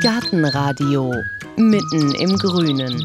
Gartenradio mitten im Grünen.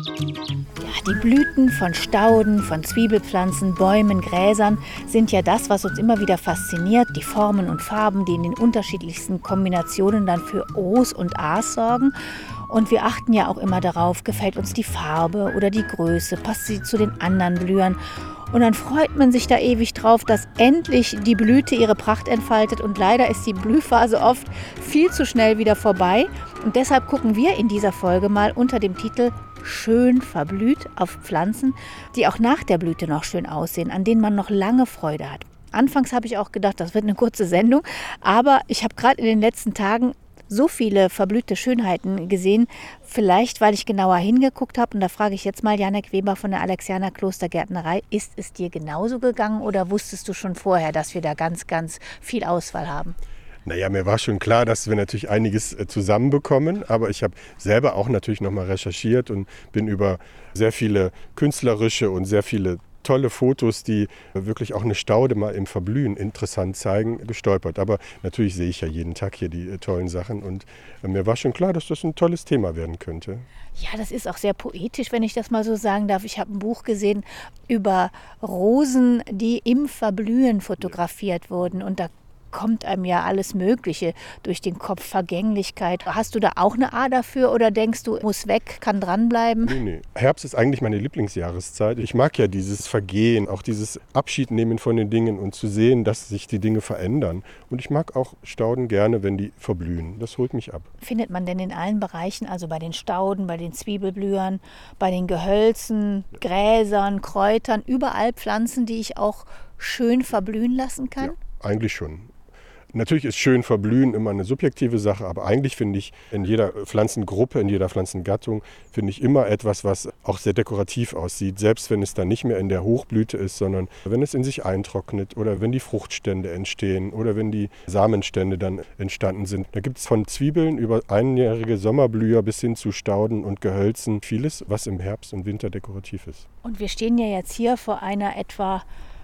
Ja, die Blüten von Stauden, von Zwiebelpflanzen, Bäumen, Gräsern sind ja das, was uns immer wieder fasziniert. Die Formen und Farben, die in den unterschiedlichsten Kombinationen dann für Os und As sorgen. Und wir achten ja auch immer darauf, gefällt uns die Farbe oder die Größe, passt sie zu den anderen Blühern. Und dann freut man sich da ewig drauf, dass endlich die Blüte ihre Pracht entfaltet. Und leider ist die Blühphase oft viel zu schnell wieder vorbei. Und deshalb gucken wir in dieser Folge mal unter dem Titel Schön verblüht auf Pflanzen, die auch nach der Blüte noch schön aussehen, an denen man noch lange Freude hat. Anfangs habe ich auch gedacht, das wird eine kurze Sendung. Aber ich habe gerade in den letzten Tagen so viele verblühte Schönheiten gesehen, vielleicht weil ich genauer hingeguckt habe. Und da frage ich jetzt mal Janek Weber von der Alexianer Klostergärtnerei, ist es dir genauso gegangen oder wusstest du schon vorher, dass wir da ganz, ganz viel Auswahl haben? Naja, mir war schon klar, dass wir natürlich einiges zusammenbekommen, aber ich habe selber auch natürlich nochmal recherchiert und bin über sehr viele künstlerische und sehr viele tolle Fotos, die wirklich auch eine Staude mal im Verblühen interessant zeigen, gestolpert. Aber natürlich sehe ich ja jeden Tag hier die tollen Sachen und mir war schon klar, dass das ein tolles Thema werden könnte. Ja, das ist auch sehr poetisch, wenn ich das mal so sagen darf. Ich habe ein Buch gesehen über Rosen, die im Verblühen fotografiert wurden und da kommt einem ja alles Mögliche durch den Kopf, Vergänglichkeit. Hast du da auch eine Ader dafür oder denkst du, muss weg, kann dranbleiben? Nee. Herbst ist eigentlich meine Lieblingsjahreszeit. Ich mag ja dieses Vergehen, auch dieses Abschiednehmen von den Dingen und zu sehen, dass sich die Dinge verändern. Und ich mag auch Stauden gerne, wenn die verblühen. Das holt mich ab. Findet man denn in allen Bereichen, also bei den Stauden, bei den Zwiebelblühern, bei den Gehölzen, Gräsern, Kräutern, überall Pflanzen, die ich auch schön verblühen lassen kann? Ja, eigentlich schon. Natürlich ist schön verblühen immer eine subjektive Sache, aber eigentlich finde ich in jeder Pflanzengruppe, in jeder Pflanzengattung, finde ich immer etwas, was auch sehr dekorativ aussieht, selbst wenn es dann nicht mehr in der Hochblüte ist, sondern wenn es in sich eintrocknet oder wenn die Fruchtstände entstehen oder wenn die Samenstände dann entstanden sind. Da gibt es von Zwiebeln über einjährige Sommerblüher bis hin zu Stauden und Gehölzen vieles, was im Herbst und Winter dekorativ ist. Und wir stehen ja jetzt hier vor einer etwa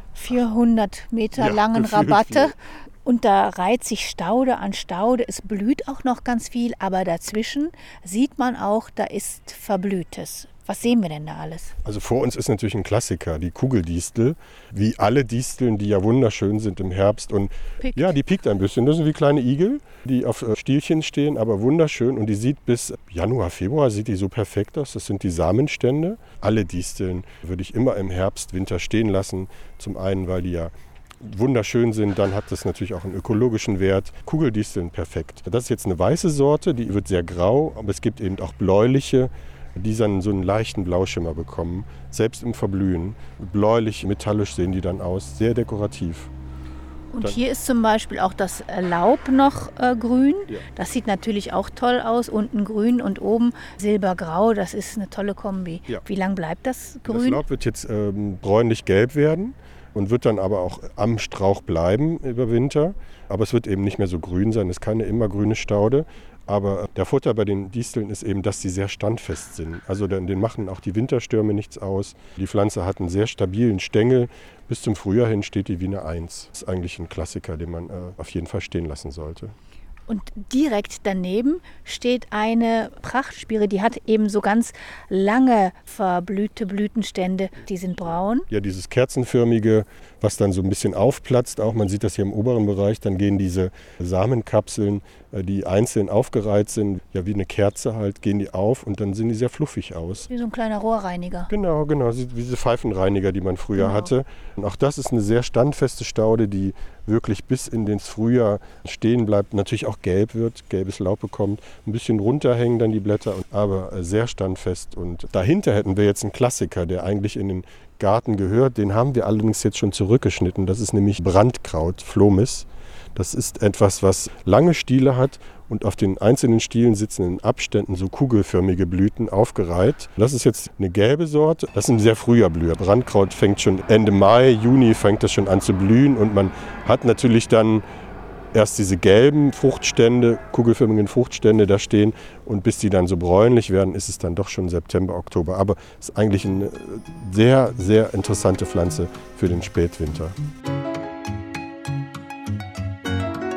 400 Meter langen Rabatte. Und da reiht sich Staude an Staude. Es blüht auch noch ganz viel, aber dazwischen sieht man auch, da ist Verblühtes. Was sehen wir denn da alles? Also vor uns ist natürlich ein Klassiker, die Kugeldistel. Wie alle Disteln, die ja wunderschön sind im Herbst. Und Piekt. Ja, die piekt ein bisschen. Das sind wie kleine Igel, die auf Stielchen stehen, aber wunderschön. Und die sieht bis Januar, Februar sieht die so perfekt aus. Das sind die Samenstände. Alle Disteln würde ich immer im Herbst, Winter stehen lassen. Zum einen, weil die ja wunderschön sind, dann hat das natürlich auch einen ökologischen Wert. Kugeldisteln perfekt. Das ist jetzt eine weiße Sorte, die wird sehr grau, aber es gibt eben auch bläuliche, die dann so einen leichten Blauschimmer bekommen, selbst im Verblühen. Bläulich, metallisch sehen die dann aus, sehr dekorativ. Und hier ist zum Beispiel auch das Laub noch grün. Ja. Das sieht natürlich auch toll aus. Unten grün und oben silbergrau. Das ist eine tolle Kombi. Ja. Wie lang bleibt das grün? Das Laub wird jetzt bräunlich-gelb werden und wird dann aber auch am Strauch bleiben über Winter. Aber es wird eben nicht mehr so grün sein. Es ist keine immergrüne Staude. Aber der Vorteil bei den Disteln ist eben, dass sie sehr standfest sind. Also denen machen auch die Winterstürme nichts aus. Die Pflanze hat einen sehr stabilen Stängel. Bis zum Frühjahr hin steht die wie eine Eins. Das ist eigentlich ein Klassiker, den man auf jeden Fall stehen lassen sollte. Und direkt daneben steht eine Prachtspire, die hat eben so ganz lange verblühte Blütenstände. Die sind braun. Ja, dieses kerzenförmige, was dann so ein bisschen aufplatzt auch. Man sieht das hier im oberen Bereich. Dann gehen diese Samenkapseln, die einzeln aufgereiht sind, ja wie eine Kerze halt, gehen die auf und dann sehen die sehr fluffig aus. Wie so ein kleiner Rohrreiniger. Genau, wie diese Pfeifenreiniger, die man früher hatte. Und auch das ist eine sehr standfeste Staude, die wirklich bis in den Frühjahr stehen bleibt, natürlich auch gelb wird, gelbes Laub bekommt, ein bisschen runterhängen dann die Blätter, aber sehr standfest. Und dahinter hätten wir jetzt einen Klassiker, der eigentlich in den Garten gehört, den haben wir allerdings jetzt schon zurückgeschnitten, das ist nämlich Brandkraut, Phlomis. Das ist etwas, was lange Stiele hat und auf den einzelnen Stielen sitzen in Abständen so kugelförmige Blüten aufgereiht. Das ist jetzt eine gelbe Sorte. Das ist ein sehr früher Blüher. Brandkraut fängt schon Ende Mai, Juni fängt das schon an zu blühen und man hat natürlich dann erst diese gelben Fruchtstände, kugelförmigen Fruchtstände da stehen und bis die dann so bräunlich werden, ist es dann doch schon September, Oktober. Aber es ist eigentlich eine sehr, sehr interessante Pflanze für den Spätwinter.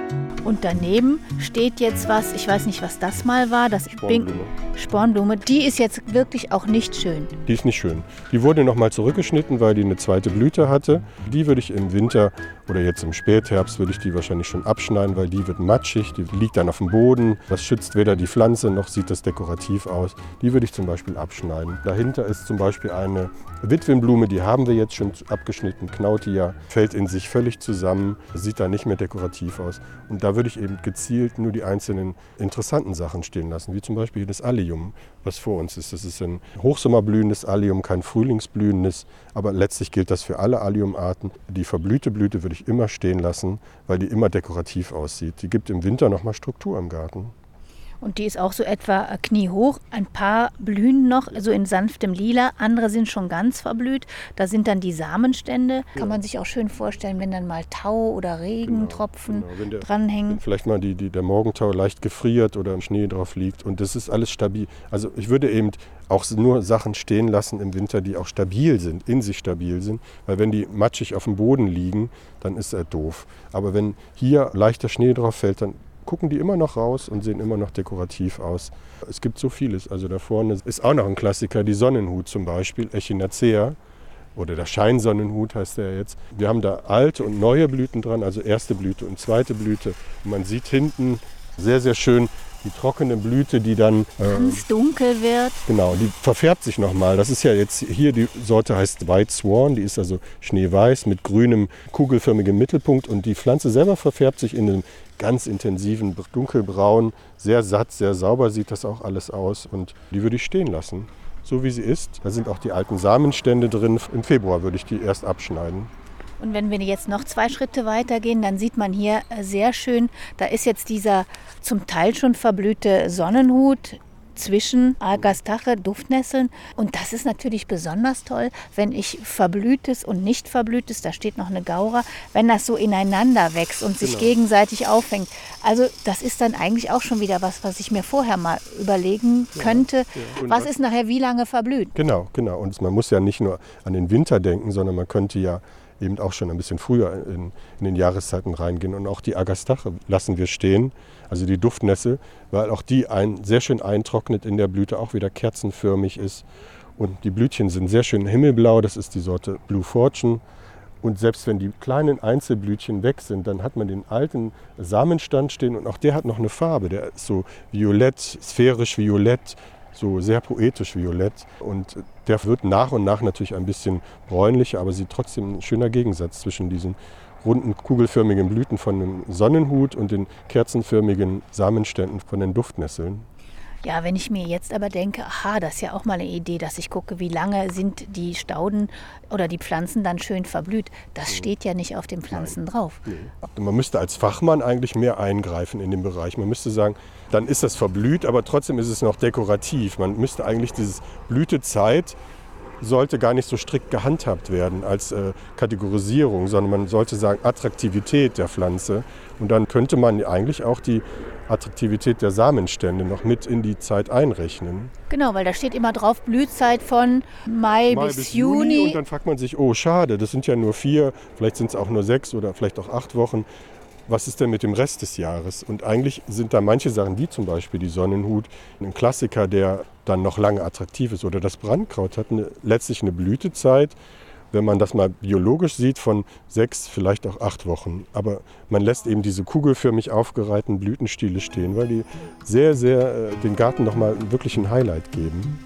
Und daneben steht jetzt was, ich weiß nicht, was das mal war, das Spornblume. Die ist jetzt wirklich auch nicht schön. Die ist nicht schön. Die wurde nochmal zurückgeschnitten, weil die eine zweite Blüte hatte. Die würde ich im Winter oder jetzt im Spätherbst würde ich die wahrscheinlich schon abschneiden, weil die wird matschig, die liegt dann auf dem Boden. Das schützt weder die Pflanze noch sieht das dekorativ aus. Die würde ich zum Beispiel abschneiden. Dahinter ist zum Beispiel eine Witwenblume, die haben wir jetzt schon abgeschnitten. Knautia fällt in sich völlig zusammen, sieht da nicht mehr dekorativ aus. Und da würde ich eben gezielt nur die einzelnen interessanten Sachen stehen lassen, wie zum Beispiel das Allium, was vor uns ist. Das ist ein hochsommerblühendes Allium, kein frühlingsblühendes, aber letztlich gilt das für alle Alliumarten. Die verblühte Blüte würde ich immer stehen lassen, weil die immer dekorativ aussieht. Die gibt im Winter nochmal Struktur im Garten. Und die ist auch so etwa kniehoch. Ein paar blühen noch, so in sanftem Lila. Andere sind schon ganz verblüht. Da sind dann die Samenstände. Kann man sich auch schön vorstellen, wenn dann mal Tau oder Regentropfen dranhängen. Wenn vielleicht mal der Morgentau leicht gefriert oder Schnee drauf liegt. Und das ist alles stabil. Also ich würde eben auch nur Sachen stehen lassen im Winter, die auch stabil sind, in sich stabil sind. Weil wenn die matschig auf dem Boden liegen, dann ist er doof. Aber wenn hier leichter Schnee drauf fällt, dann gucken die immer noch raus und sehen immer noch dekorativ aus. Es gibt so vieles. Also da vorne ist auch noch ein Klassiker, die Sonnenhut zum Beispiel, Echinacea. Oder der Scheinsonnenhut heißt der jetzt. Wir haben da alte und neue Blüten dran, also erste Blüte und zweite Blüte. Und man sieht hinten sehr, sehr schön die trockene Blüte, die dann ganz dunkel wird. Genau, die verfärbt sich nochmal. Das ist ja jetzt hier, die Sorte heißt White Swan, die ist also schneeweiß mit grünem, kugelförmigem Mittelpunkt. Und die Pflanze selber verfärbt sich in einem ganz intensiven dunkelbraun, sehr satt, sehr sauber sieht das auch alles aus. Und die würde ich stehen lassen, so wie sie ist. Da sind auch die alten Samenstände drin. Im Februar würde ich die erst abschneiden. Und wenn wir jetzt noch 2 Schritte weitergehen, dann sieht man hier sehr schön, da ist jetzt dieser zum Teil schon verblühte Sonnenhut zwischen Agastache, Duftnesseln. Und das ist natürlich besonders toll, wenn ich verblühtes und nicht verblühtes, da steht noch eine Gaura, wenn das so ineinander wächst und sich gegenseitig auffängt. Also das ist dann eigentlich auch schon wieder was ich mir vorher mal überlegen könnte. Ja. Was ist nachher wie lange verblüht? Genau. Und man muss ja nicht nur an den Winter denken, sondern man könnte ja eben auch schon ein bisschen früher in den Jahreszeiten reingehen. Und auch die Agastache lassen wir stehen, also die Duftnessel, weil auch die sehr schön eintrocknet in der Blüte, auch wieder kerzenförmig ist. Und die Blütchen sind sehr schön himmelblau, das ist die Sorte Blue Fortune. Und selbst wenn die kleinen Einzelblütchen weg sind, dann hat man den alten Samenstand stehen und auch der hat noch eine Farbe. Der ist so violett, sphärisch violett, so sehr poetisch violett. Und der wird nach und nach natürlich ein bisschen bräunlicher, aber sieht trotzdem ein schöner Gegensatz zwischen diesen runden, kugelförmigen Blüten von dem Sonnenhut und den kerzenförmigen Samenständen von den Duftnesseln. Ja, wenn ich mir jetzt aber denke, das ist ja auch mal eine Idee, dass ich gucke, wie lange sind die Stauden oder die Pflanzen dann schön verblüht. Das steht ja nicht auf den Pflanzen drauf. Nee. Man müsste als Fachmann eigentlich mehr eingreifen in den Bereich. Man müsste sagen, dann ist das verblüht, aber trotzdem ist es noch dekorativ. Man müsste eigentlich dieses Blütezeit sollte gar nicht so strikt gehandhabt werden als Kategorisierung, sondern man sollte sagen Attraktivität der Pflanze. Und dann könnte man eigentlich auch die Attraktivität der Samenstände noch mit in die Zeit einrechnen. Genau, weil da steht immer drauf Blühzeit von Mai bis Juni. Und dann fragt man sich, schade, das sind ja nur 4, vielleicht sind es auch nur 6 oder vielleicht auch 8 Wochen. Was ist denn mit dem Rest des Jahres? Und eigentlich sind da manche Sachen, wie zum Beispiel die Sonnenhut, ein Klassiker, der dann noch lange attraktiv ist. Oder das Brandkraut hat letztlich eine Blütezeit, wenn man das mal biologisch sieht, von 6, vielleicht auch 8 Wochen. Aber man lässt eben diese kugelförmig aufgereihten Blütenstiele stehen, weil die sehr, sehr den Garten nochmal wirklich ein Highlight geben.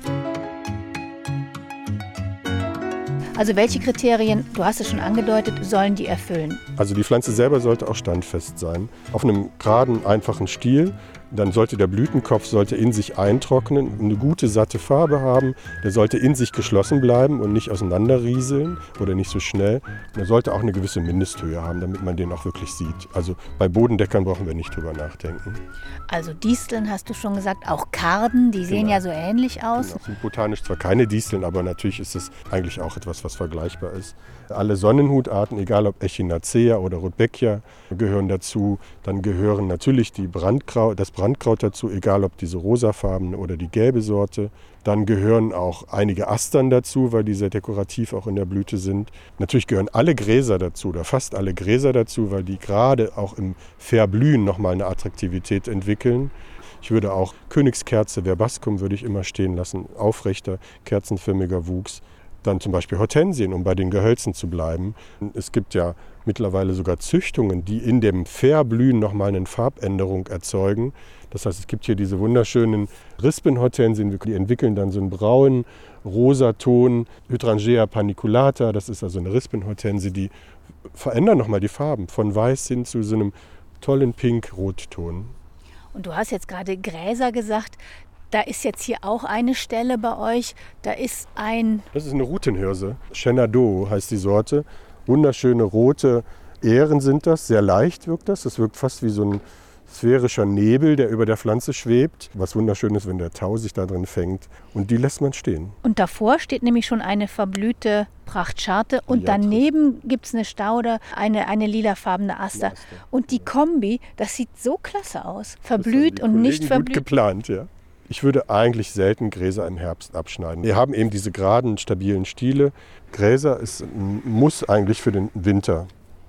Also welche Kriterien, du hast es schon angedeutet, sollen die erfüllen? Also die Pflanze selber sollte auch standfest sein. Auf einem geraden, einfachen Stiel. Dann sollte der Blütenkopf in sich eintrocknen, eine gute, satte Farbe haben. Der sollte in sich geschlossen bleiben und nicht auseinanderrieseln oder nicht so schnell. Und er sollte auch eine gewisse Mindesthöhe haben, damit man den auch wirklich sieht. Also bei Bodendeckern brauchen wir nicht drüber nachdenken. Also Disteln hast du schon gesagt, auch Karden, die sehen ja so ähnlich aus. Genau. Das sind botanisch zwar keine Disteln, aber natürlich ist es eigentlich auch etwas, was vergleichbar ist. Alle Sonnenhutarten, egal ob Echinacea oder Rudbeckia, gehören dazu. Dann gehören natürlich das Brandkraut dazu, egal ob diese rosafarbene oder die gelbe Sorte. Dann gehören auch einige Astern dazu, weil die sehr dekorativ auch in der Blüte sind. Natürlich gehören alle Gräser dazu oder fast alle Gräser dazu, weil die gerade auch im Verblühen nochmal eine Attraktivität entwickeln. Ich würde auch Königskerze, Verbascum würde ich immer stehen lassen, aufrechter, kerzenförmiger Wuchs. Dann zum Beispiel Hortensien, um bei den Gehölzen zu bleiben. Es gibt ja mittlerweile sogar Züchtungen, die in dem Verblühen nochmal eine Farbänderung erzeugen. Das heißt, es gibt hier diese wunderschönen Rispenhortensien, die entwickeln dann so einen braunen, rosa Ton. Hydrangea paniculata, das ist also eine Rispenhortensie, die verändern nochmal die Farben von weiß hin zu so einem tollen Pink-Rotton. Und du hast jetzt gerade Gräser gesagt. Da ist jetzt hier auch eine Stelle bei euch. Da ist Das ist eine Rutenhirse. Shenandoah heißt die Sorte. Wunderschöne rote Ähren sind das. Sehr leicht wirkt das. Das wirkt fast wie so ein sphärischer Nebel, der über der Pflanze schwebt. Was wunderschön ist, wenn der Tau sich da drin fängt. Und die lässt man stehen. Und davor steht nämlich schon eine verblühte Prachtscharte. Und daneben gibt es eine Staude, eine lilafarbene Aster. Und die Kombi, das sieht so klasse aus. Verblüht und nicht verblüht. Gut geplant, ja. Ich würde eigentlich selten Gräser im Herbst abschneiden. Wir haben eben diese geraden, stabilen Stiele. Gräser ist ein Muss eigentlich für den Winter.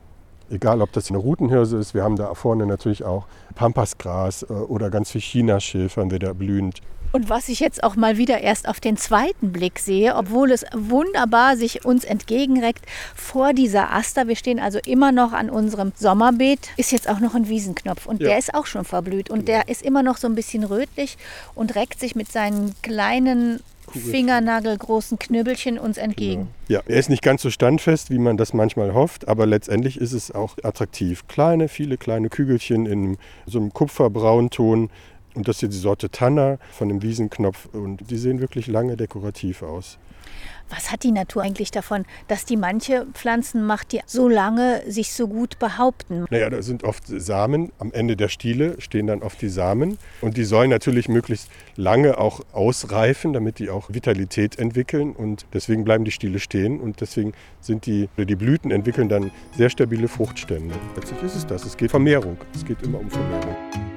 Egal, ob das eine Rutenhirse ist, wir haben da vorne natürlich auch Pampasgras oder ganz viel Chinaschilf haben wir da blühend. Und was ich jetzt auch mal wieder erst auf den zweiten Blick sehe, obwohl es wunderbar sich uns entgegenreckt vor dieser Aster, wir stehen also immer noch an unserem Sommerbeet, ist jetzt auch noch ein Wiesenknopf und der ist auch schon verblüht und der ist immer noch so ein bisschen rötlich und reckt sich mit seinen kleinen fingernagelgroßen Knüppelchen uns entgegen. Ja, er ist nicht ganz so standfest, wie man das manchmal hofft, aber letztendlich ist es auch attraktiv. Viele kleine Kügelchen in so einem Kupferbraunton. Und das ist hier die Sorte Tanner von dem Wiesenknopf und die sehen wirklich lange dekorativ aus. Was hat die Natur eigentlich davon, dass die manche Pflanzen macht, die so lange sich so gut behaupten? Naja, da sind oft Samen. Am Ende der Stiele stehen dann oft die Samen. Und die sollen natürlich möglichst lange auch ausreifen, damit die auch Vitalität entwickeln. Und deswegen bleiben die Stiele stehen. Und deswegen sind die Blüten entwickeln dann sehr stabile Fruchtstände. Letztlich ist es das. Es geht Vermehrung. Es geht immer um Vermehrung.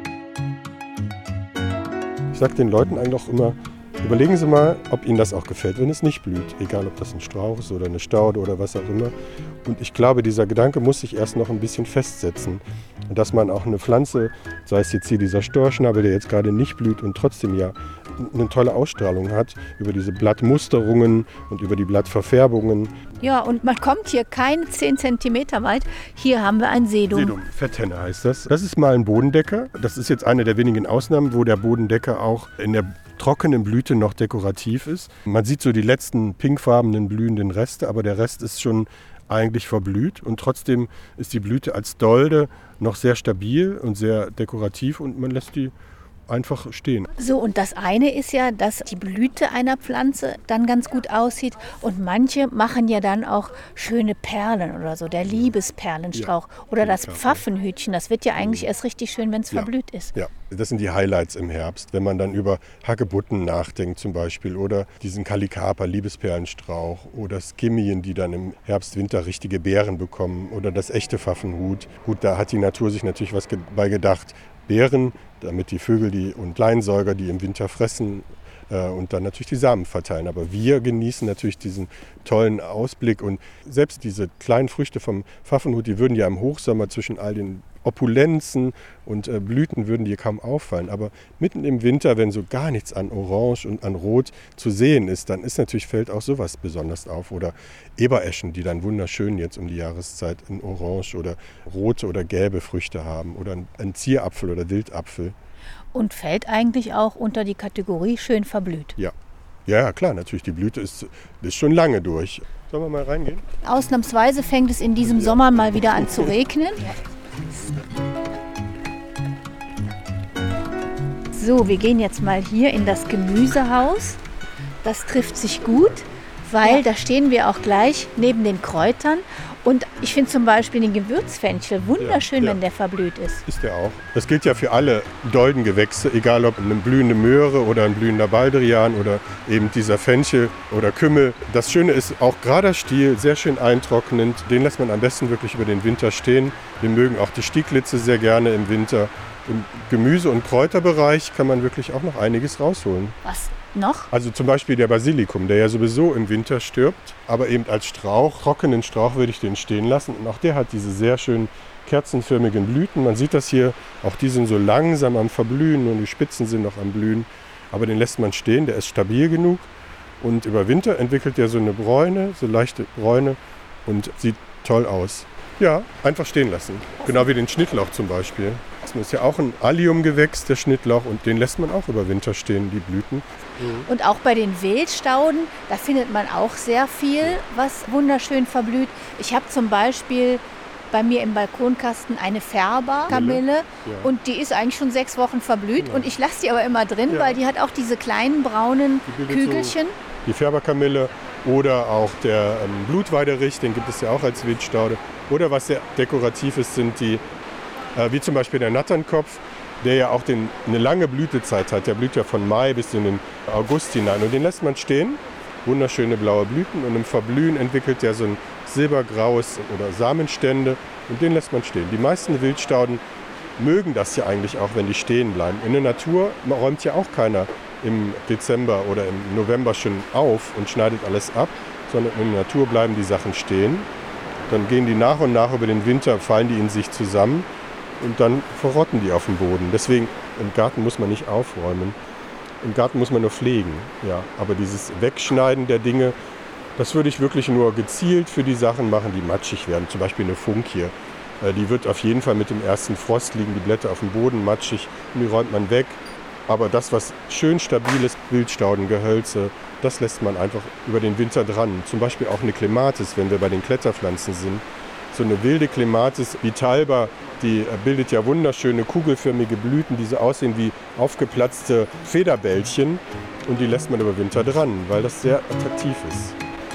Ich sage den Leuten eigentlich auch immer, überlegen Sie mal, ob Ihnen das auch gefällt, wenn es nicht blüht. Egal, ob das ein Strauch ist oder eine Staude oder was auch immer. Und ich glaube, dieser Gedanke muss sich erst noch ein bisschen festsetzen. Und dass man auch eine Pflanze, sei es jetzt hier dieser Storchschnabel, der jetzt gerade nicht blüht und trotzdem ja eine tolle Ausstrahlung hat, über diese Blattmusterungen und über die Blattverfärbungen. Ja, und man kommt hier keine 10 cm weit. Hier haben wir ein Sedum. Sedum, Fetthenne heißt das. Das ist mal ein Bodendecker. Das ist jetzt eine der wenigen Ausnahmen, wo der Bodendecker auch in der trockenen Blüte noch dekorativ ist. Man sieht so die letzten pinkfarbenen blühenden Reste, aber der Rest ist schon eigentlich verblüht und trotzdem ist die Blüte als Dolde noch sehr stabil und sehr dekorativ und man lässt die einfach stehen. So, und das eine ist ja, dass die Blüte einer Pflanze dann ganz gut aussieht und manche machen ja dann auch schöne Perlen oder so, der Liebesperlenstrauch oder das Pfaffenhütchen, das wird ja eigentlich erst richtig schön, wenn es verblüht ist. Ja, das sind die Highlights im Herbst, wenn man dann über Hagebutten nachdenkt zum Beispiel oder diesen Kallikarpa, Liebesperlenstrauch oder Skimien, die dann im Herbst, Winter richtige Beeren bekommen oder das echte Pfaffenhut. Gut, da hat die Natur sich natürlich was bei gedacht. Beeren, damit die Vögel und Kleinsäuger, die im Winter fressen und dann natürlich die Samen verteilen. Aber wir genießen natürlich diesen tollen Ausblick und selbst diese kleinen Früchte vom Pfaffenhut, die würden ja im Hochsommer zwischen all den Opulenzen und Blüten würden die kaum auffallen. Aber mitten im Winter, wenn so gar nichts an Orange und an Rot zu sehen ist, dann fällt auch sowas besonders auf. Oder Ebereschen, die dann wunderschön jetzt um die Jahreszeit in Orange oder rote oder gelbe Früchte haben. Oder ein Zierapfel oder Wildapfel. Und fällt eigentlich auch unter die Kategorie schön verblüht. Ja. Ja, klar, natürlich. Die Blüte ist schon lange durch. Sollen wir mal reingehen? Ausnahmsweise fängt es in diesem Sommer mal wieder an zu regnen. So, wir gehen jetzt mal hier in das Gemüsehaus. Das trifft sich gut, weil da stehen wir auch gleich neben den Kräutern. Und ich finde zum Beispiel den Gewürzfenchel wunderschön, wenn der verblüht ist. Ist der auch. Das gilt ja für alle Doldengewächse, egal ob eine blühende Möhre oder ein blühender Baldrian oder eben dieser Fenchel oder Kümmel. Das Schöne ist auch gerader Stiel, sehr schön eintrocknend. Den lässt man am besten wirklich über den Winter stehen. Wir mögen auch die Stieglitze sehr gerne im Winter. Im Gemüse- und Kräuterbereich kann man wirklich auch noch einiges rausholen. Was noch? Also zum Beispiel der Basilikum, der ja sowieso im Winter stirbt, aber eben als Strauch, trockenen Strauch würde ich den stehen lassen. Und auch der hat diese sehr schönen kerzenförmigen Blüten. Man sieht das hier, auch die sind so langsam am Verblühen und die Spitzen sind noch am Blühen. Aber den lässt man stehen, der ist stabil genug. Und über Winter entwickelt der so eine Bräune, so leichte Bräune und sieht toll aus. Ja, einfach stehen lassen. Genau wie den Schnittlauch zum Beispiel. Das ist ja auch ein Alliumgewächs, der Schnittlauch, und den lässt man auch über Winter stehen, die Blüten. Und auch bei den Wildstauden, da findet man auch sehr viel, was wunderschön verblüht. Ich habe zum Beispiel bei mir im Balkonkasten eine Färberkamille und die ist eigentlich schon 6 Wochen verblüht und ich lasse die aber immer drin, weil die hat auch diese kleinen braunen Kügelchen. Die Färberkamille oder auch der Blutweiderich, den gibt es ja auch als Wildstaude. Oder was sehr dekorativ ist, sind die, wie zum Beispiel der Natternkopf, der ja auch eine lange Blütezeit hat. Der blüht ja von Mai bis in den August hinein und den lässt man stehen. Wunderschöne blaue Blüten und im Verblühen entwickelt er so ein silbergraues oder Samenstände und den lässt man stehen. Die meisten Wildstauden mögen das ja eigentlich auch, wenn die stehen bleiben. In der Natur räumt ja auch keiner im Dezember oder im November schon auf und schneidet alles ab, sondern in der Natur bleiben die Sachen stehen. Dann gehen die nach und nach über den Winter, fallen die in sich zusammen und dann verrotten die auf dem Boden. Deswegen, im Garten muss man nicht aufräumen. Im Garten muss man nur pflegen. Ja. Aber dieses Wegschneiden der Dinge, das würde ich wirklich nur gezielt für die Sachen machen, die matschig werden. Zum Beispiel eine Funkie. Die wird auf jeden Fall mit dem ersten Frost liegen, die Blätter auf dem Boden matschig und die räumt man weg. Aber das, was schön stabil ist, Wildstauden, Gehölze, das lässt man einfach über den Winter dran. Zum Beispiel auch eine Clematis, wenn wir bei den Kletterpflanzen sind. So eine wilde Clematis vitalba, die bildet ja wunderschöne kugelförmige Blüten, die so aussehen wie aufgeplatzte Federbällchen. Und die lässt man über Winter dran, weil das sehr attraktiv ist.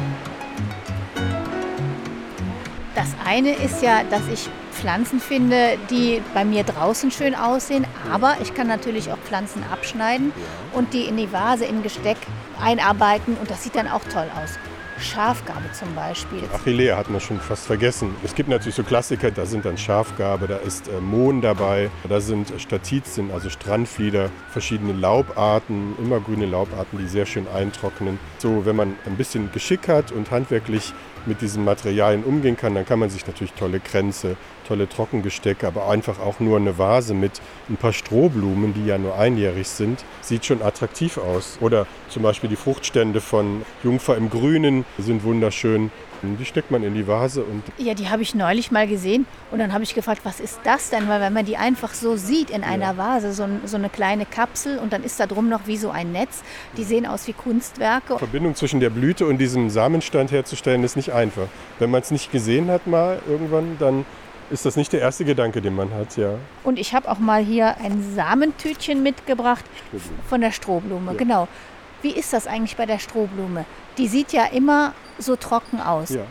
Das eine ist ja, dass ich Pflanzen finde, die bei mir draußen schön aussehen, aber ich kann natürlich auch Pflanzen abschneiden und die in die Vase, in Gesteck einarbeiten und das sieht dann auch toll aus. Schafgarbe zum Beispiel. Achillea hatten wir schon fast vergessen. Es gibt natürlich so Klassiker, da sind dann Schafgarbe, da ist Mohn dabei, da sind Statizien, also Strandflieder, verschiedene Laubarten, immergrüne Laubarten, die sehr schön eintrocknen. So, wenn man ein bisschen Geschick hat und handwerklich mit diesen Materialien umgehen kann, dann kann man sich natürlich tolle Kränze, tolle Trockengestecke, aber einfach auch nur eine Vase mit ein paar Strohblumen, die ja nur einjährig sind, sieht schon attraktiv aus. Oder zum Beispiel die Fruchtstände von Jungfer im Grünen sind wunderschön. Die steckt man in die Vase. Und ja, die habe ich neulich mal gesehen und dann habe ich gefragt, was ist das denn? Weil wenn man die einfach so sieht in einer Vase, so eine kleine Kapsel und dann ist da drum noch wie so ein Netz, die sehen aus wie Kunstwerke. Die Verbindung zwischen der Blüte und diesem Samenstand herzustellen ist nicht einfach. Wenn man es nicht gesehen hat mal irgendwann, dann ist das nicht der erste Gedanke, den man hat, ja. Und ich habe auch mal hier ein Samentütchen mitgebracht von der Strohblume, genau. Wie ist das eigentlich bei der Strohblume? Die sieht ja immer so trocken aus. Ja.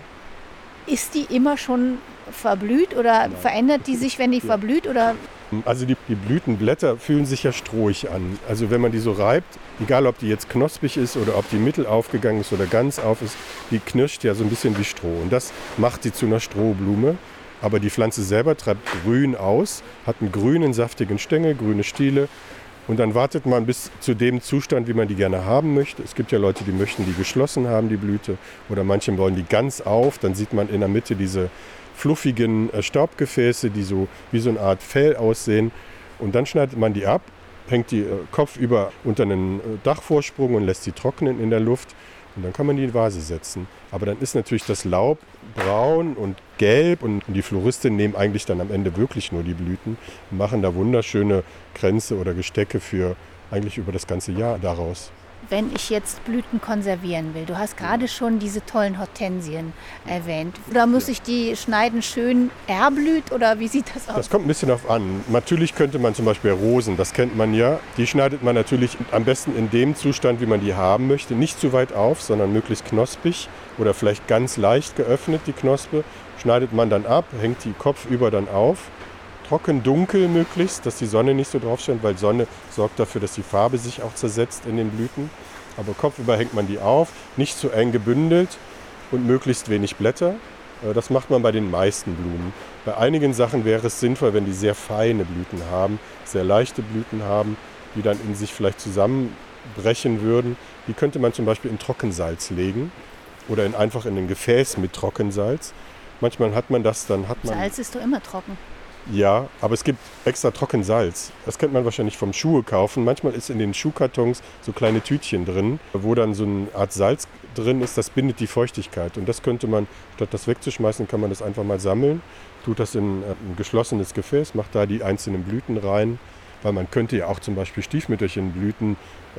Ist die immer schon verblüht oder verändert die sich, wenn die verblüht? Oder? Also die Blütenblätter fühlen sich ja strohig an. Also wenn man die so reibt, egal ob die jetzt knospig ist oder ob die mittel aufgegangen ist oder ganz auf ist, die knirscht ja so ein bisschen wie Stroh. Und das macht sie zu einer Strohblume. Aber die Pflanze selber treibt grün aus, hat einen grünen, saftigen Stängel, grüne Stiele. Und dann wartet man bis zu dem Zustand, wie man die gerne haben möchte. Es gibt ja Leute, die möchten die geschlossen haben, die Blüte. Oder manche wollen die ganz auf. Dann sieht man in der Mitte diese fluffigen Staubgefäße, die so wie so eine Art Fell aussehen. Und dann schneidet man die ab, hängt die kopfüber unter einen Dachvorsprung und lässt sie trocknen in der Luft. Und dann kann man die in die Vase setzen. Aber dann ist natürlich das Laub braun und gelb und die Floristen nehmen eigentlich dann am Ende wirklich nur die Blüten und machen da wunderschöne Kränze oder Gestecke für eigentlich über das ganze Jahr daraus. Wenn ich jetzt Blüten konservieren will, du hast gerade schon diese tollen Hortensien erwähnt. Oder muss ich die schneiden schön erblüht oder wie sieht das aus? Das kommt ein bisschen auf an. Natürlich könnte man zum Beispiel Rosen, das kennt man ja, die schneidet man natürlich am besten in dem Zustand, wie man die haben möchte. Nicht zu weit auf, sondern möglichst knospig oder vielleicht ganz leicht geöffnet, die Knospe. Schneidet man dann ab, hängt die kopfüber dann auf. Trocken dunkel möglichst, dass die Sonne nicht so drauf scheint, weil Sonne sorgt dafür, dass die Farbe sich auch zersetzt in den Blüten. Aber kopfüber hängt man die auf, nicht zu eng gebündelt und möglichst wenig Blätter. Das macht man bei den meisten Blumen. Bei einigen Sachen wäre es sinnvoll, wenn die sehr feine Blüten haben, sehr leichte Blüten haben, die dann in sich vielleicht zusammenbrechen würden. Die könnte man zum Beispiel in Trockensalz legen oder einfach in ein Gefäß mit Trockensalz. Manchmal hat man das, dann hat man... Salz ist doch immer trocken. Ja, aber es gibt extra Trockensalz. Das kennt man wahrscheinlich vom Schuhe kaufen. Manchmal ist in den Schuhkartons so kleine Tütchen drin, wo dann so eine Art Salz drin ist. Das bindet die Feuchtigkeit. Und das könnte man, statt das wegzuschmeißen, kann man das einfach mal sammeln. Tut das in ein geschlossenes Gefäß, macht da die einzelnen Blüten rein. Weil man könnte ja auch zum Beispiel Stiefmütterchenblüten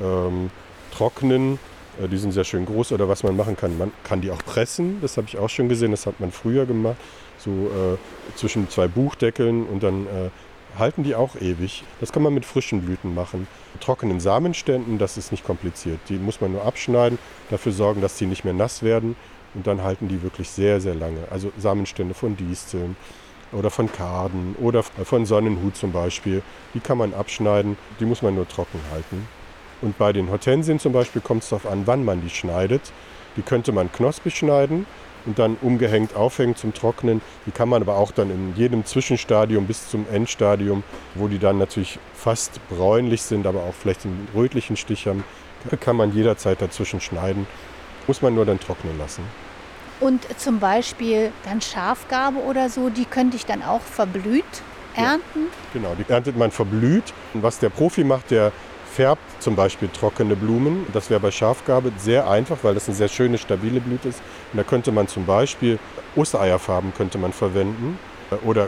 trocknen. Die sind sehr schön groß. Oder was man machen kann, man kann die auch pressen. Das habe ich auch schon gesehen, das hat man früher gemacht. So zwischen 2 Buchdeckeln und dann halten die auch ewig. Das kann man mit frischen Blüten machen. Trockenen Samenständen, das ist nicht kompliziert. Die muss man nur abschneiden, dafür sorgen, dass die nicht mehr nass werden und dann halten die wirklich sehr, sehr lange. Also Samenstände von Disteln oder von Karden oder von Sonnenhut zum Beispiel, die kann man abschneiden, die muss man nur trocken halten. Und bei den Hortensien zum Beispiel kommt es darauf an, wann man die schneidet. Die könnte man knospig schneiden und dann umgehängt aufhängen zum Trocknen. Die kann man aber auch dann in jedem Zwischenstadium bis zum Endstadium, wo die dann natürlich fast bräunlich sind, aber auch vielleicht einen rötlichen Stich haben, kann man jederzeit dazwischen schneiden. Muss man nur dann trocknen lassen. Und zum Beispiel dann Schafgarbe oder so, die könnte ich dann auch verblüht ernten? Ja, genau, die erntet man verblüht. Und was der Profi macht, der färbt zum Beispiel trockene Blumen. Das wäre bei Schafgarbe sehr einfach, weil das eine sehr schöne, stabile Blüte ist. Und da könnte man zum Beispiel Ostereierfarben könnte man verwenden. Oder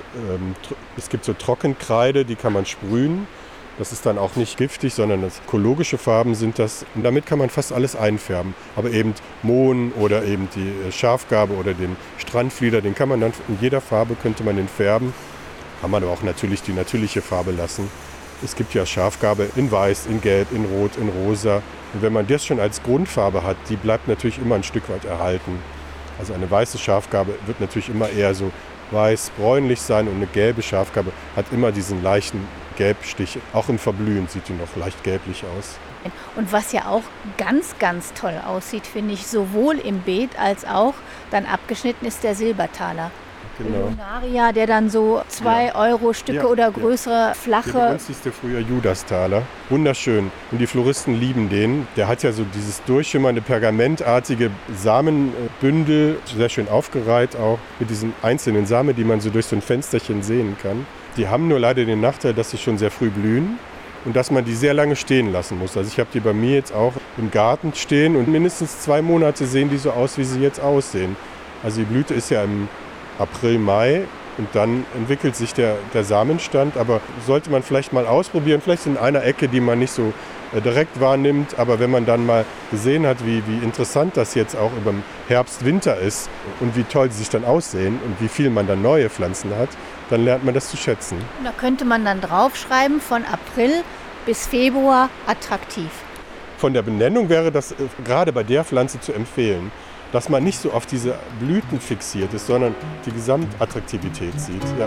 es gibt so Trockenkreide, die kann man sprühen. Das ist dann auch nicht giftig, sondern das ökologische Farben sind das. Und damit kann man fast alles einfärben. Aber eben Mohn oder eben die Schafgarbe oder den Strandflieder, den kann man dann in jeder Farbe könnte man den färben. Kann man aber auch natürlich die natürliche Farbe lassen. Es gibt ja Schafgarbe in Weiß, in Gelb, in Rot, in Rosa. Und wenn man das schon als Grundfarbe hat, die bleibt natürlich immer ein Stück weit erhalten. Also eine weiße Schafgarbe wird natürlich immer eher so weiß-bräunlich sein und eine gelbe Schafgarbe hat immer diesen leichten Gelbstich. Auch im Verblühen sieht die noch leicht gelblich aus. Und was ja auch ganz, ganz toll aussieht, finde ich, sowohl im Beet als auch dann abgeschnitten ist der Silbertaler. Genau. Lunaria, der dann so 2-Euro-Stücke oder größere, flache... Ja, bei uns hieß der früher Judastaler. Wunderschön. Und die Floristen lieben den. Der hat ja so dieses durchschimmernde, pergamentartige Samenbündel, sehr schön aufgereiht auch, mit diesen einzelnen Samen, die man so durch so ein Fensterchen sehen kann. Die haben nur leider den Nachteil, dass sie schon sehr früh blühen und dass man die sehr lange stehen lassen muss. Also ich habe die bei mir jetzt auch im Garten stehen und mindestens 2 Monate sehen die so aus, wie sie jetzt aussehen. Also die Blüte ist ja im April, Mai und dann entwickelt sich der Samenstand. Aber sollte man vielleicht mal ausprobieren, vielleicht in einer Ecke, die man nicht so direkt wahrnimmt. Aber wenn man dann mal gesehen hat, wie interessant das jetzt auch über den Herbst, Winter ist und wie toll sie sich dann aussehen und wie viel man dann neue Pflanzen hat, dann lernt man das zu schätzen. Da könnte man dann draufschreiben, von April bis Februar attraktiv. Von der Benennung wäre das gerade bei der Pflanze zu empfehlen, dass man nicht so auf diese Blüten fixiert ist, sondern die Gesamtattraktivität sieht. Ja.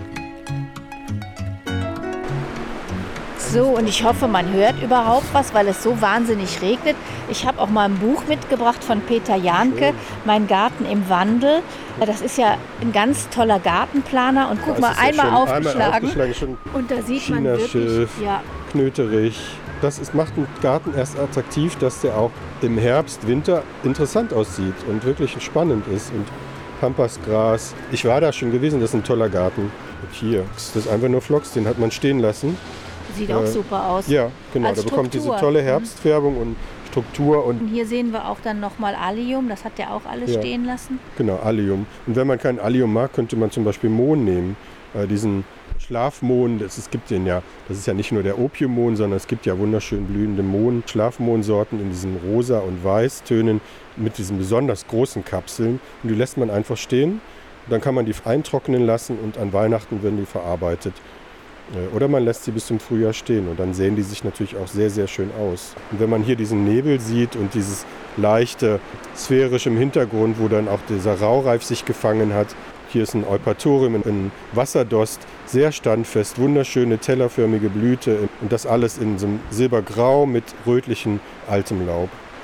So, und ich hoffe, man hört überhaupt was, weil es so wahnsinnig regnet. Ich habe auch mal ein Buch mitgebracht von Peter Jahnke, Schön. Mein Garten im Wandel. Das ist ja ein ganz toller Gartenplaner. Und guck mal, einmal aufgeschlagen. Und da sieht man wirklich, Chinaschilf, Knöterich. Das macht einen Garten erst attraktiv, dass der auch im Herbst, Winter interessant aussieht und wirklich spannend ist. Und Pampasgras, ich war da schon gewesen, das ist ein toller Garten. Und hier, das ist einfach nur Phlox, den hat man stehen lassen. Sieht auch super aus. Ja, genau, Als der bekommt diese Struktur. tolle Herbstfärbung und Struktur. Und hier sehen wir auch dann nochmal Allium, das hat der auch alles stehen lassen. Genau, Allium. Und wenn man kein Allium mag, könnte man zum Beispiel Mohn nehmen. Diesen Schlafmohn, es gibt den ja, das ist ja nicht nur der Opiummohn, sondern es gibt ja wunderschön blühende Mohn, Schlafmohnsorten in diesen rosa und Weißtönen mit diesen besonders großen Kapseln. Und die lässt man einfach stehen. Dann kann man die eintrocknen lassen und an Weihnachten werden die verarbeitet. Oder man lässt sie bis zum Frühjahr stehen und dann sehen die sich natürlich auch sehr, sehr schön aus. Und wenn man hier diesen Nebel sieht und dieses leichte sphärische im Hintergrund, wo dann auch dieser Raureif sich gefangen hat, hier ist ein Eupatorium, ein Wasserdost, sehr standfest, wunderschöne tellerförmige Blüte und das alles in so einem Silbergrau mit rötlichem altem Laub.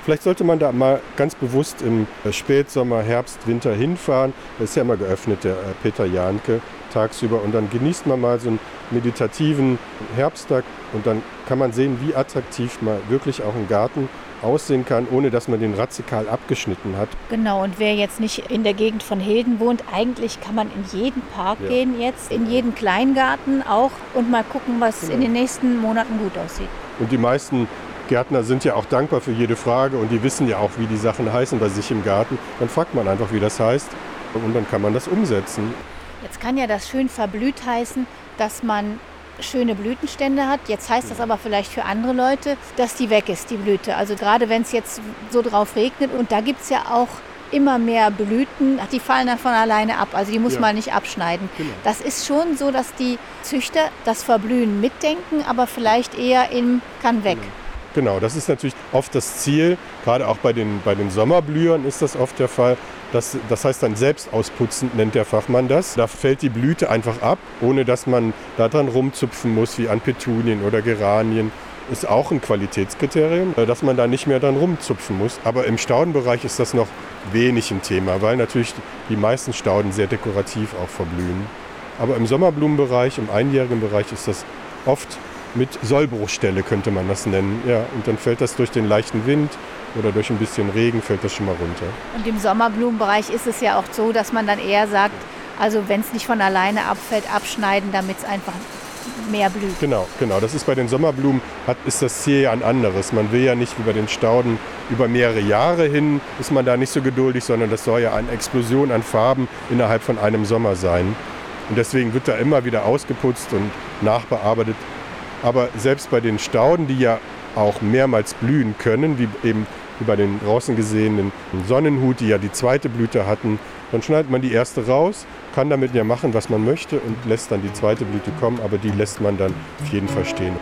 Vielleicht sollte man da mal ganz bewusst im Spätsommer, Herbst, Winter hinfahren. Da ist ja immer geöffnet, der Peter Jahnke, tagsüber. Und dann genießt man mal so einen meditativen Herbsttag. Und dann kann man sehen, wie attraktiv mal wirklich auch ein Garten aussehen kann, ohne dass man den radikal abgeschnitten hat. Genau, und wer jetzt nicht in der Gegend von Hilden wohnt, eigentlich kann man in jeden Park gehen jetzt, in jeden Kleingarten auch und mal gucken, was in den nächsten Monaten gut aussieht. Und die meisten Gärtner sind ja auch dankbar für jede Frage und die wissen ja auch, wie die Sachen heißen bei sich im Garten. Dann fragt man einfach, wie das heißt und dann kann man das umsetzen. Jetzt kann ja das schön verblüht heißen, dass man schöne Blütenstände hat. Jetzt heißt das aber vielleicht für andere Leute, dass die weg ist, die Blüte. Also gerade wenn es jetzt so drauf regnet und da gibt es ja auch immer mehr Blüten, die fallen dann von alleine ab. Also die muss man nicht abschneiden. Genau. Das ist schon so, dass die Züchter das Verblühen mitdenken, aber vielleicht eher in kann weg. Genau, das ist natürlich oft das Ziel. Gerade auch bei den Sommerblühern ist das oft der Fall. Das heißt dann selbst ausputzen, nennt der Fachmann das. Da fällt die Blüte einfach ab, ohne dass man da dran rumzupfen muss, wie an Petunien oder Geranien. Ist auch ein Qualitätskriterium, dass man da nicht mehr dran rumzupfen muss. Aber im Staudenbereich ist das noch wenig ein Thema, weil natürlich die meisten Stauden sehr dekorativ auch verblühen. Aber im Sommerblumenbereich, im einjährigen Bereich ist das oft mit Sollbruchstelle, könnte man das nennen. Ja, und dann fällt das durch den leichten Wind oder durch ein bisschen Regen fällt das schon mal runter. Und im Sommerblumenbereich ist es ja auch so, dass man dann eher sagt, also wenn es nicht von alleine abfällt, abschneiden, damit es einfach mehr blüht. Genau. Das ist bei den Sommerblumen, ist das Ziel ja ein anderes. Man will ja nicht wie bei den Stauden über mehrere Jahre hin, ist man da nicht so geduldig, sondern das soll ja eine Explosion an Farben innerhalb von einem Sommer sein. Und deswegen wird da immer wieder ausgeputzt und nachbearbeitet. Aber selbst bei den Stauden, die ja auch mehrmals blühen können, wie bei den draußen gesehenen Sonnenhut, die ja die zweite Blüte hatten, dann schneidet man die erste raus, kann damit ja machen, was man möchte und lässt dann die zweite Blüte kommen, aber die lässt man dann auf jeden Fall stehen.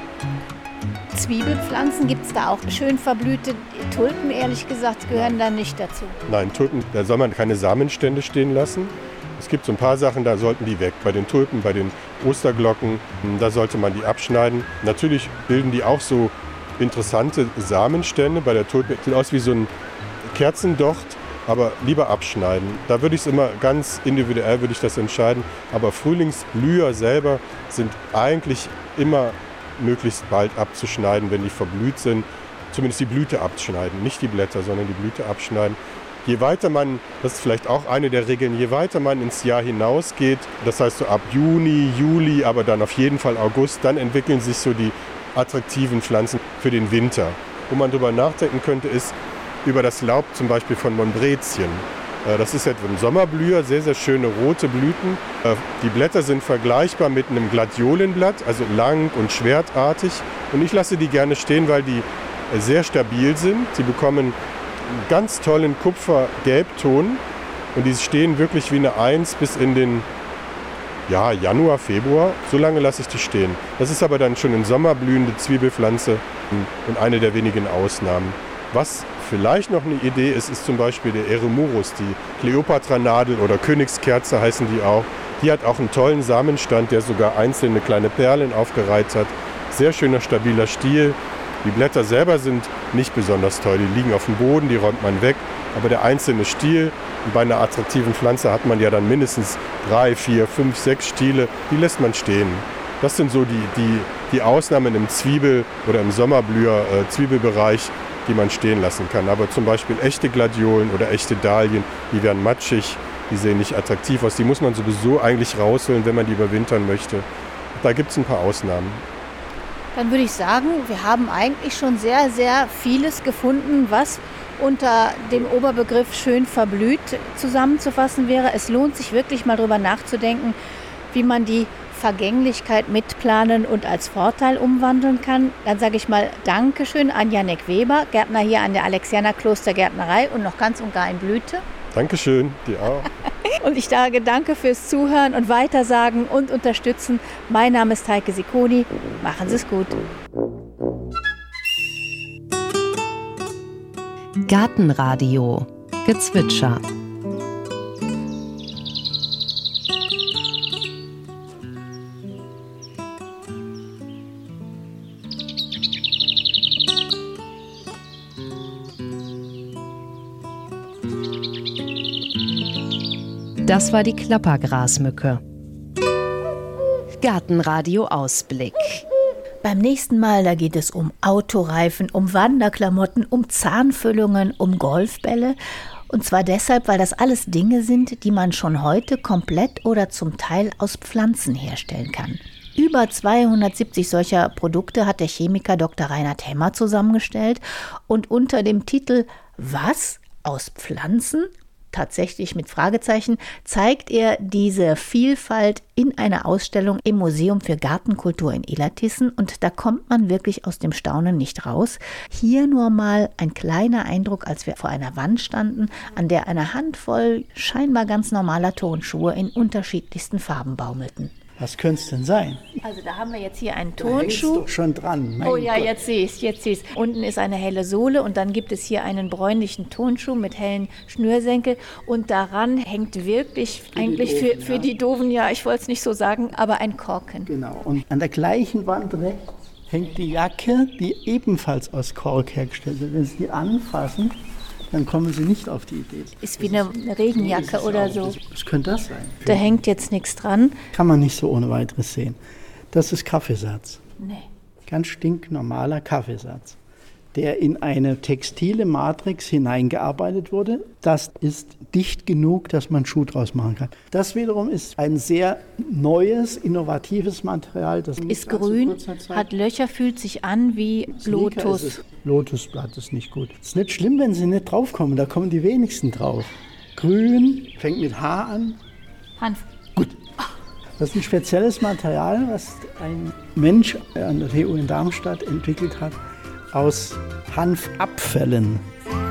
Zwiebelpflanzen, gibt es da auch schön verblühte Tulpen, ehrlich gesagt, gehören da nicht dazu? Nein, Tulpen, da soll man keine Samenstände stehen lassen. Es gibt so ein paar Sachen, da sollten die weg. Bei den Tulpen, bei den Osterglocken, da sollte man die abschneiden. Natürlich bilden die auch so interessante Samenstände. Bei der Tulpe sieht aus wie so ein Kerzendocht, aber lieber abschneiden. Da würde ich es immer ganz individuell würde ich das entscheiden. Aber Frühlingsblüher selber sind eigentlich immer möglichst bald abzuschneiden, wenn die verblüht sind. Zumindest die Blüte abschneiden, nicht die Blätter, sondern die Blüte abschneiden. Je weiter man, das ist vielleicht auch eine der Regeln, je weiter man ins Jahr hinausgeht, das heißt so ab Juni, Juli, aber dann auf jeden Fall August, dann entwickeln sich so die attraktiven Pflanzen für den Winter. Wo man drüber nachdenken könnte, ist über das Laub zum Beispiel von Montbrezien. Das ist etwa ein Sommerblüher, sehr, sehr schöne rote Blüten. Die Blätter sind vergleichbar mit einem Gladiolenblatt, also lang und schwertartig. Und ich lasse die gerne stehen, weil die sehr stabil sind. Sie bekommen einen ganz tollen Kupfergelbton und die stehen wirklich wie eine 1 bis in den Januar, Februar. So lange lasse ich die stehen. Das ist aber dann schon eine sommerblühende Zwiebelpflanze und eine der wenigen Ausnahmen. Was vielleicht noch eine Idee ist, ist zum Beispiel der Eremurus, die Kleopatra-Nadel oder Königskerze heißen die auch. Die hat auch einen tollen Samenstand, der sogar einzelne kleine Perlen aufgereiht hat. Sehr schöner, stabiler Stiel. Die Blätter selber sind nicht besonders toll, die liegen auf dem Boden, die räumt man weg. Aber der einzelne Stiel, und bei einer attraktiven Pflanze hat man ja dann mindestens 3, 4, 5, 6 Stiele, die lässt man stehen. Das sind so die Ausnahmen im Zwiebel- oder im Sommerblüher-Zwiebelbereich, die man stehen lassen kann. Aber zum Beispiel echte Gladiolen oder echte Dahlien, die werden matschig, die sehen nicht attraktiv aus. Die muss man sowieso eigentlich rausholen, wenn man die überwintern möchte. Da gibt es ein paar Ausnahmen. Dann würde ich sagen, wir haben eigentlich schon sehr, sehr vieles gefunden, was unter dem Oberbegriff schön verblüht zusammenzufassen wäre. Es lohnt sich wirklich mal drüber nachzudenken, wie man die Vergänglichkeit mitplanen und als Vorteil umwandeln kann. Dann sage ich mal Dankeschön an Jannik Weber, Gärtner hier an der Alexianer Klostergärtnerei und noch ganz und gar in Blüte. Dankeschön, dir auch. Und ich sage danke fürs Zuhören und Weitersagen und Unterstützen. Mein Name ist Heike Sicconi. Machen Sie es gut. Gartenradio Gezwitscher. Das war die Klappergrasmücke. Gartenradio Ausblick. Beim nächsten Mal, da geht es um Autoreifen, um Wanderklamotten, um Zahnfüllungen, um Golfbälle. Und zwar deshalb, weil das alles Dinge sind, die man schon heute komplett oder zum Teil aus Pflanzen herstellen kann. Über 270 solcher Produkte hat der Chemiker Dr. Reinhard Hemmer zusammengestellt. Und unter dem Titel »Was? Aus Pflanzen?« tatsächlich mit Fragezeichen, zeigt er diese Vielfalt in einer Ausstellung im Museum für Gartenkultur in Illertissen und da kommt man wirklich aus dem Staunen nicht raus. Hier nur mal ein kleiner Eindruck, als wir vor einer Wand standen, an der eine Handvoll scheinbar ganz normaler Turnschuhe in unterschiedlichsten Farben baumelten. Was könnte es denn sein? Also da haben wir jetzt hier einen Da hängt's Turnschuh. doch schon dran. Oh ja, jetzt sehe ich es. Unten ist eine helle Sohle und dann gibt es hier einen bräunlichen Turnschuh mit hellen Schnürsenkel und daran hängt wirklich für die Doofen, ja, ich wollte es nicht so sagen, aber ein Korken. Genau. Und an der gleichen Wand rechts hängt die Jacke, die ebenfalls aus Kork hergestellt wird. Wenn Sie die anfassen, dann kommen Sie nicht auf die Idee. Ist wie eine Regenjacke oder so. Was könnte das sein? Da hängt jetzt nichts dran. Kann man nicht so ohne weiteres sehen. Das ist Kaffeesatz. Nee. Ganz stinknormaler Kaffeesatz, der in eine textile Matrix hineingearbeitet wurde. Das ist dicht genug, dass man Schuh draus machen kann. Das wiederum ist ein sehr neues, innovatives Material. Das Ist grün, hat Löcher, fühlt sich an wie Lotus. Lotusblatt ist nicht gut. Es ist nicht schlimm, wenn Sie nicht draufkommen, da kommen die wenigsten drauf. Grün, fängt mit H an. Hanf. Gut. Das ist ein spezielles Material, was ein Mensch an der TU in Darmstadt entwickelt hat, aus Hanfabfällen.